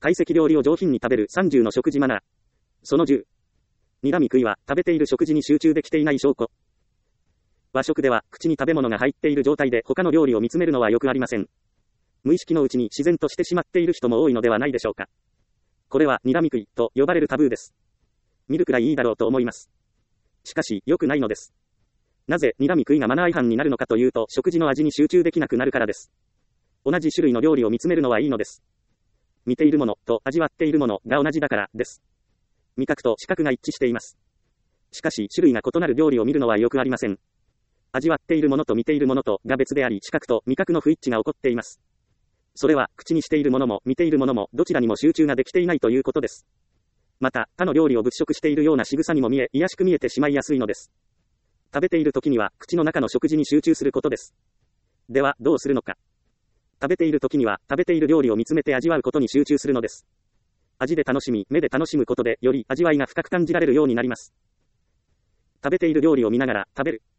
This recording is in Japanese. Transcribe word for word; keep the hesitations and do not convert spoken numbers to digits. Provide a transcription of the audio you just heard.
懐石料理を上品に食べるさんじゅうの食事マナー。そのじゅう。睨み食いは食べている食事に集中できていない証拠。和食では口に食べ物が入っている状態で他の料理を見つめるのはよくありません。無意識のうちに自然としてしまっている人も多いのではないでしょうか。これは睨み食いと呼ばれるタブーです。見るくらいいいだろうと思います。しかし、良くないのです。なぜ睨み食いがマナー違反になるのかというと、食事の味に集中できなくなるからです。同じ種類の料理を見つめるのはいいのです。見ているものと味わっているものが同じだからです。味覚と視覚が一致しています。しかし、種類が異なる料理を見るのはよくありません。味わっているものと見ているものとが別であり、視覚と味覚の不一致が起こっています。それは、口にしているものも見ているものもどちらにも集中ができていないということです。また、他の料理を物色しているような仕草にも見え、卑しく見えてしまいやすいのです。食べている時には、口の中の食事に集中することです。では、どうするのか。食べている時には、食べている料理を見つめて味わうことに集中するのです。味で楽しみ、目で楽しむことで、より味わいが深く感じられるようになります。食べている料理を見ながら、食べる。